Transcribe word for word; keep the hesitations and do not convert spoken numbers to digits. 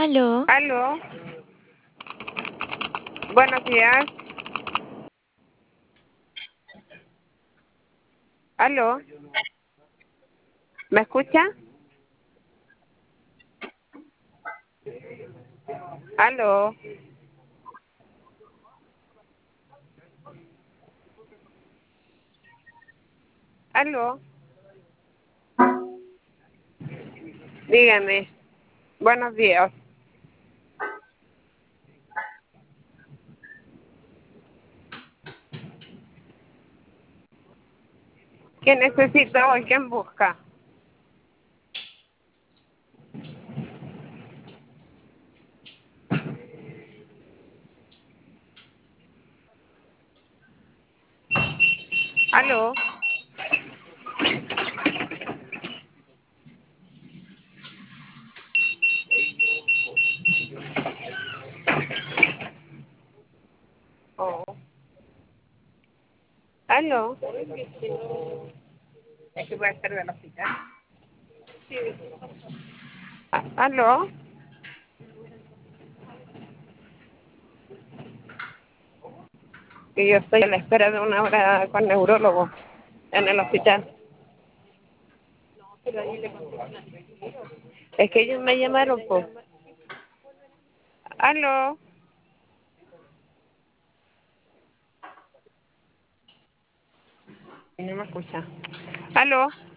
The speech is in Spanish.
Aló, Aló, buenos días. Aló, ¿me escucha? Aló, aló, dígame, buenos días. ¿Qué necesita hoy? ¿Quién busca? Aló, oh, aló. Es que voy a estar del hospital. A- Aló, que yo estoy a la espera de una hora con neurólogo en el hospital. Es que ellos me llamaron, pues. Aló, y no me escucha. Aló.